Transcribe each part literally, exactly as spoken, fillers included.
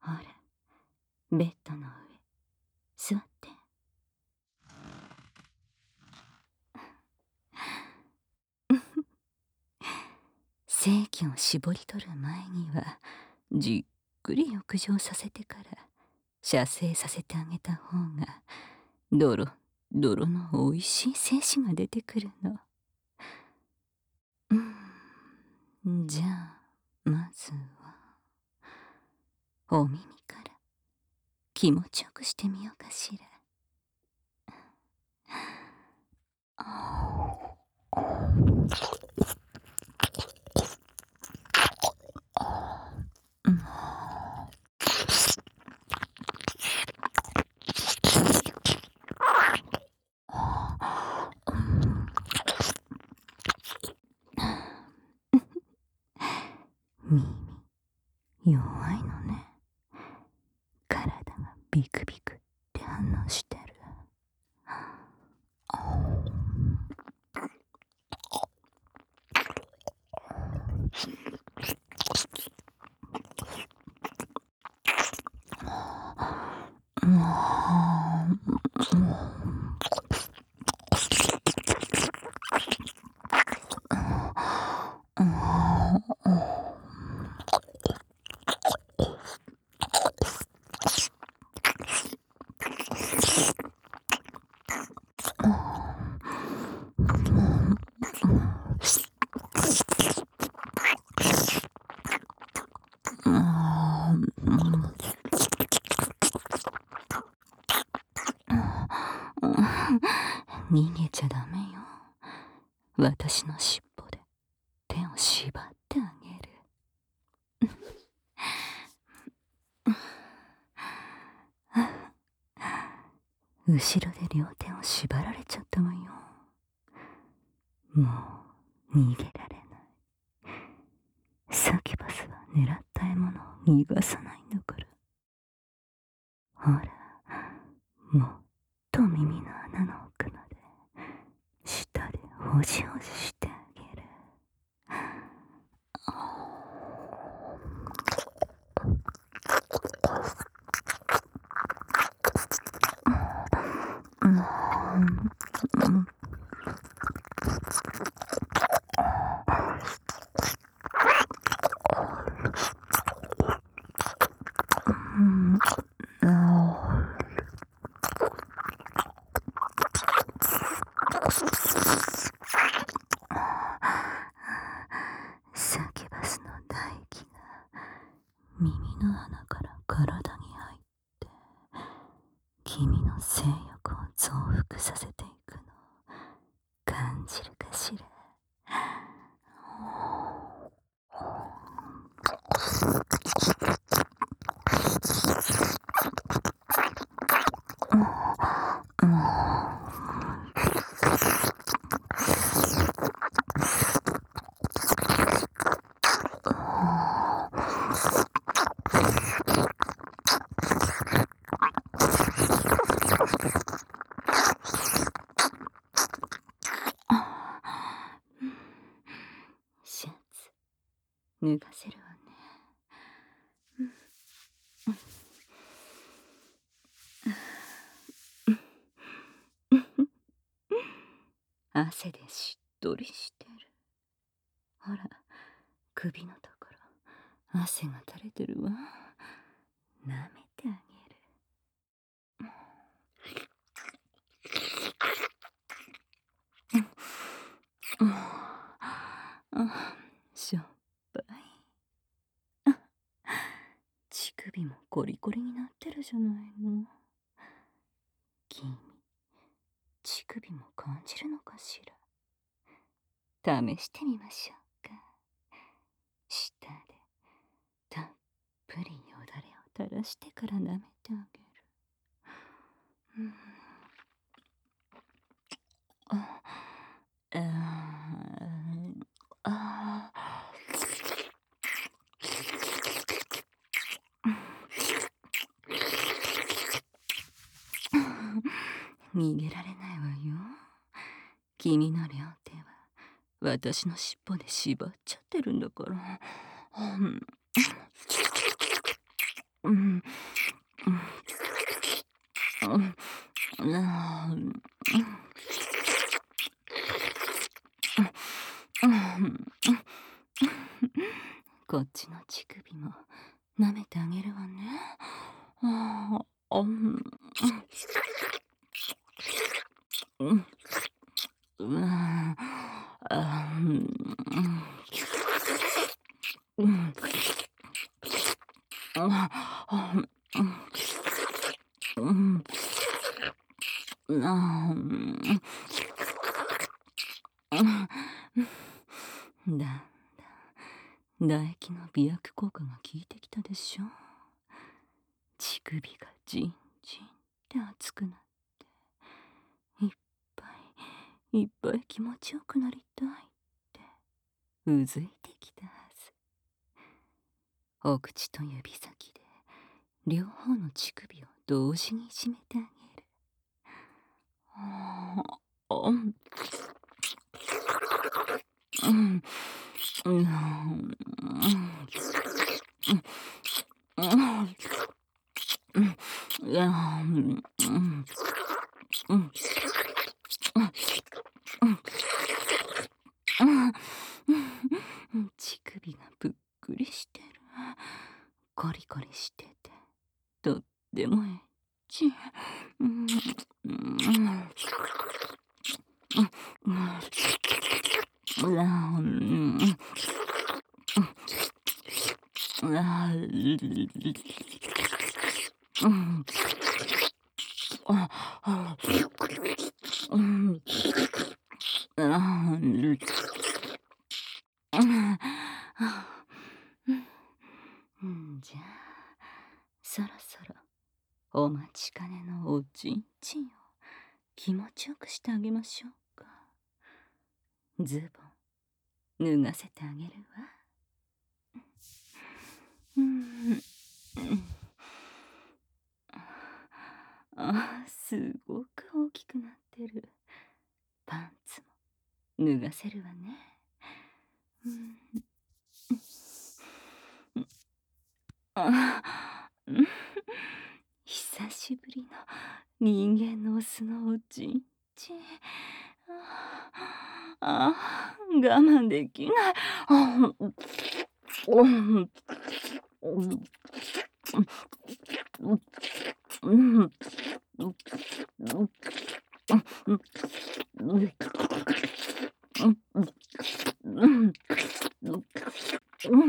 ほら、ベッドの上、座って。精気を絞り取る前には、じっくり浴場させてから、射精させてあげた方が、ドロドロの美味しい精子が出てくるの。うん、じゃあ、まずは、お耳から気持ちよくしてみようかしら。耳、弱いのね。体がビクビクって反応してる。逃げちゃダメよ。私の尻尾で手を縛ってあげる。後ろで両手を縛られちゃったわよ。もう逃げられない。サキュバスは狙った獲物を逃がさないんだから。ほら、もっと耳の穴の奥まで舌でほじほじしてあげる。サキュバスの唾液が耳の穴から体に入って君の性欲を増幅させていくのを感じるかしら。シャツ脱がせるわね。汗でしっとりしてる。ほら、首のところ汗が垂れてるわ。舐めてあげる。しょっぱい。乳首もコリコリになってるじゃないの。君、乳首も感じるのかしら。試してみましょうか。舌でたっぷりよだれを垂らしてから舐めてあげる。うん、あああ逃げられないわよ。君の両手は私の尻尾で縛っちゃってるんだから。うんうん、うん、うん、あーうん、こっちの乳首も舐めてあげるわね。ああ、うん、うん、うん、あーうん、うん、あ、うん、うん、あーうん、だ、唾液の美白効果が効いてきたでしょ。乳首がじんじんって熱くなって、いっぱいいっぱい気持ちよくなりたいってうずいてきたはず。お口と指先で両方の乳首を同時に締めてあげる。ああ、うん、うん、うん、うん、うん、いや、うん、うん、うん、うん、乳首がぷっくりしてる。コリコリしてて、とってもエッチ。うん、うん、うん、うん、うん、うん、あ、あ、うん、あ、うん、うん、うん、じゃあ、そろそろお待ちかねのおちんちんを気持ちよくしてあげましょうか。ズボン脱がせてあげるわ。うん、あ、すごく大きくなってる。パンツも脱がせるわね。うん、あ、うん、久しぶりの人間のオスのおちんちん。ああ、我慢できない。あ、うん、うん、うん、うん、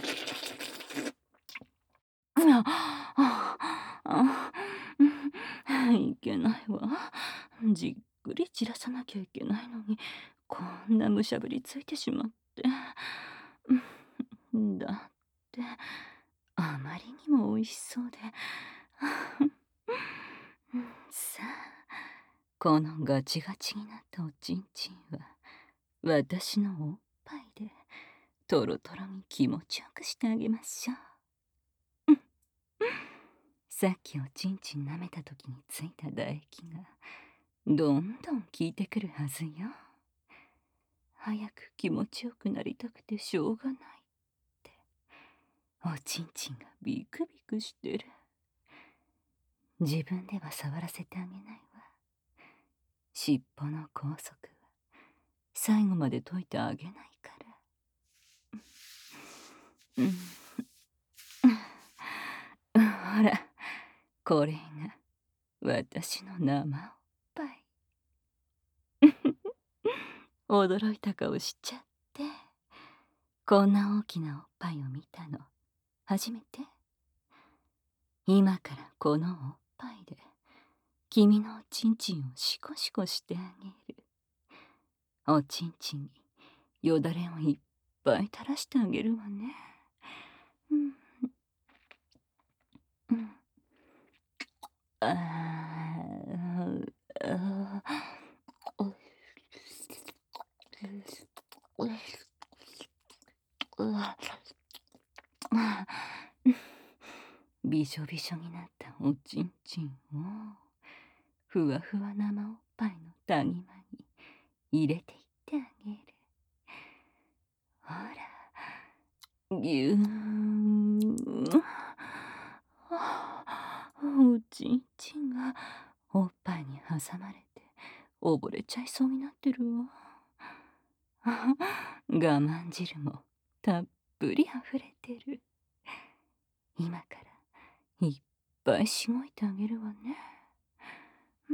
ああ、あ、うん、いけないわ。じっくり散らさなきゃいけないのに、こんなむしゃぶりついてしまって。うん、だって、あまりにも美味しそうで。さあ、このガチガチになったおちんちんは、私のおっぱいで、トロトロに気持ちよくしてあげましょう。さっきおちんちん舐めた時についた唾液がどんどん効いてくるはずよ。早く気持ちよくなりたくてしょうがないって、おちんちんがビクビクしてる。自分では触らせてあげないわ。尻尾の拘束は最後まで解いてあげないから。うん、ほら、これが私の生おっぱい。驚いた顔しちゃって。こんな大きなおっぱいを見たの初めて。今からこのおっぱいで君のおちんちんをシコシコしてあげる。おちんちんによだれをいっぱい垂らしてあげるわね。うん、うん、あーあー、おおうわ、びしょびしょになったおちんちんをふわふわ生おっぱいの谷間に入れていってあげる。ほら、ぎゅーん。 あ、おちんちんがおっぱいに挟まれて溺れちゃいそうになってるわ。あ、我慢汁もたっぷり溢れてる。今からいっぱいしごいてあげるわね。うん、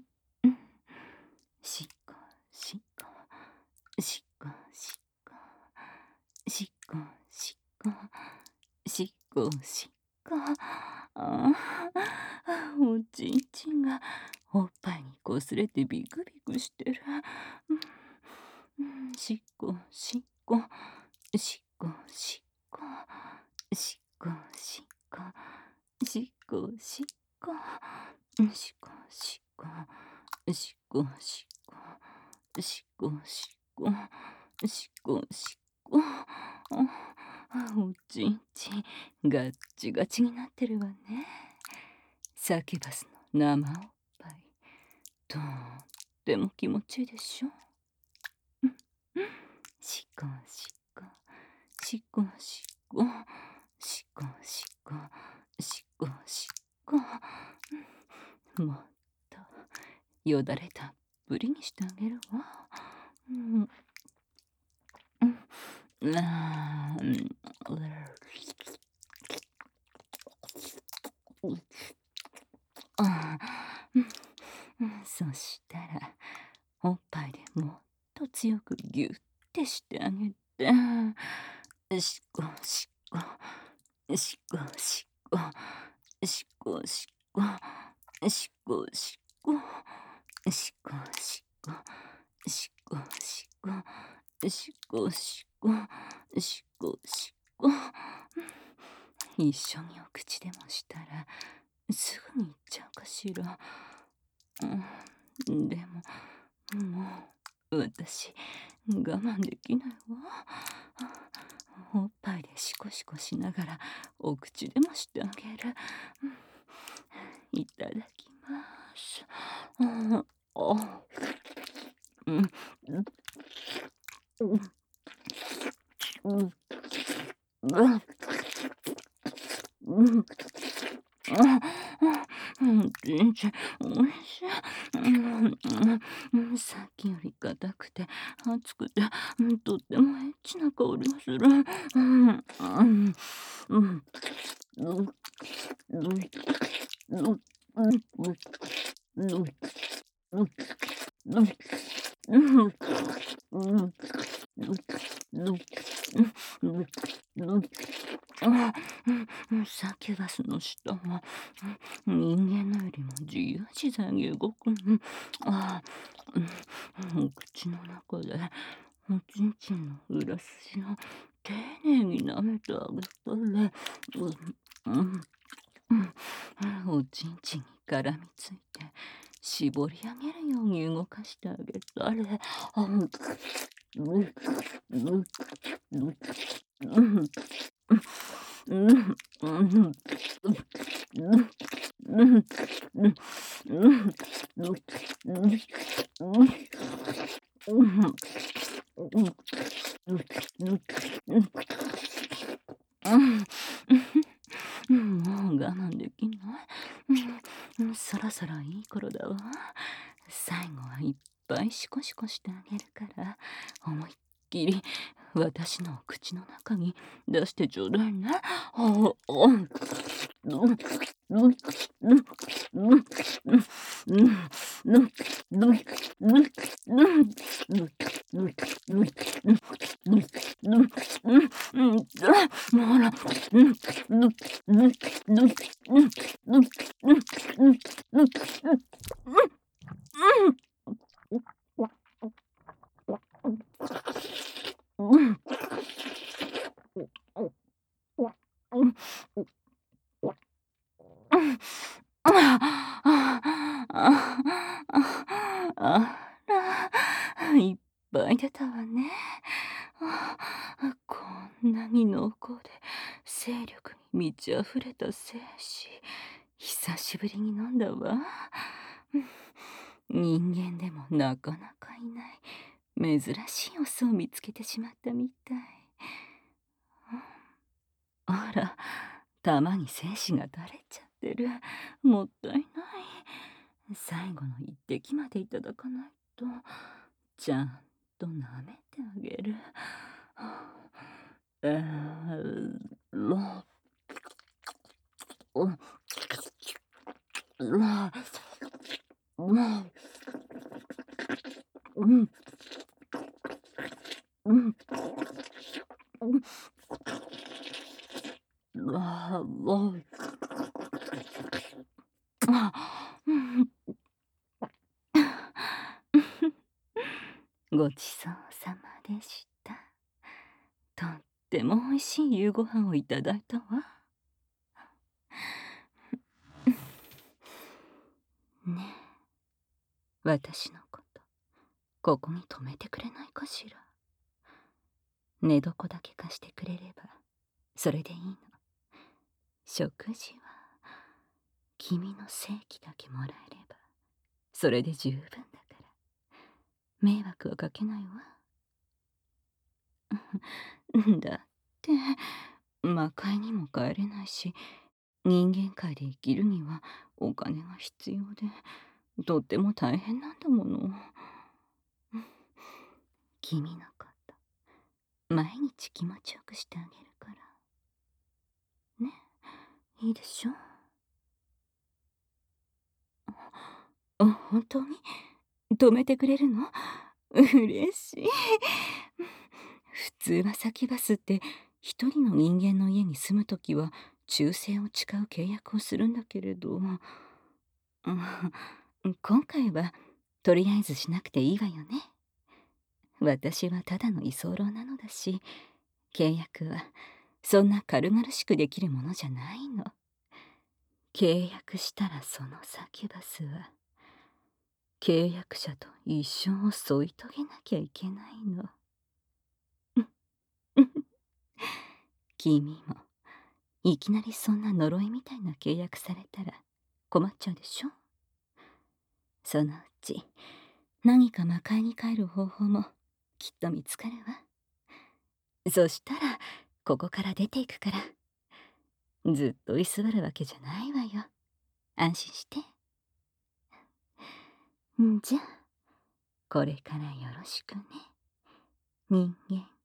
うん、しっこしっこしっこしっこしっこしっこしっこしっこ。ああ、おちんちんがおっぱいにこすれてビクビクしてる。うん、うん、しっこしっこしっこしっこしっこしっこしっこしっこしっこしっこしっこしっこしっこしっこしっこしっこしっこ。あ、おちんちんガッチガチになってるわね。サキュバスの生おっぱいとっても気持ちいいでしょ。しっこしっこしっこしっこしっこしっこしっこしっこ。もっとよだれたっぷりにしてあげるわ。うん、うん、あー、うん、あー、うん、そしたらおっぱいでもっと強くギュッてしてあげて、しっこしっこしっこしっこしっこしっこしっこしっこしっこしっこしっこしっこしっこしっこしっこしっこ。一緒にお口でもしたらすぐに行っちゃうかしら。うん、でももう私我慢できないわ。おっぱいでシコシコしながらお口でもしてあげる。いただきます。うん、あ、うん、うん、うん、うん、うん、あ、うん、全然おいしい。うんうん、さっきより硬くて熱くて、うん、とってもエッチな香りがする。うん、うん、うん、うん、うん、うん、うん、うん、うん、うん、うん、うん、うん、あ、うん、サキュバスの舌は、うん、人間のよりも自由自在に動く。うん、あ、うん、お口の中でおちんちんの裏筋を丁寧に舐めてあげたら、うん、うん、おちんちんに絡みついて絞り上げるように動かしてあげたら、あ、うん、うん、うん、うん、うん、うん、うん、うん、うん、うん、うん、うん、うん、うん、うん、うん、もう我慢できない。うん、そろそろいい頃だわ。最後はいっぱいシコシコしてあげるから、思いっきり私の口の中に出してちょうだいね。あ、あ、うん、うん、うん、うん、うん、うん、うん、うん、うん、うん、うん、ほら、うん、うん、うん、うん、うん、うん、うん、うん、うん、うん、うん、うん、ああ、あら、いっぱい出たわね。あ、こんなに濃厚で精力に満ち溢れた精子、久しぶりに飲んだわ。人間でもなかなかいない珍しいオスを見つけてしまったみたい。あら、 玉に精子が垂れちゃってる。もったいない。最後の一滴までいただかないと。ちゃんと舐めてあげる。えー、ろ、う、ら、う、うん、うん、うん、ら、ろ、あ、うん。ごちそうさまでした。とっても美味しい夕ご飯をいただいたわ。ねえ、私のこと、ここに泊めてくれないかしら。寝床だけ貸してくれれば、それでいいの。食事は、君の正規だけもらえれば、それで十分だから。迷惑はかけないわ。だって、魔界にも帰れないし、人間界で生きるにはお金が必要で、とっても大変なんだもの。君のこと、毎日気持ちよくしてあげるから。ね、いいでしょ？あ、本当に止めてくれるの？嬉しい。普通はサキュバスって一人の人間の家に住むときは忠誠を誓う契約をするんだけれど、うん、今回はとりあえずしなくていいわよね。私はただの居候なのだし、契約はそんな軽々しくできるものじゃないの。契約したらそのサキュバスは契約者と一生を添い遂げなきゃいけないの。君もいきなりそんな呪いみたいな契約されたら困っちゃうでしょ。そのうち何か魔界に帰る方法もきっと見つかるわ。そしたらここから出ていくから、ずっと居座るわけじゃないわよ。安心して。んじゃ、これからよろしくね、人間。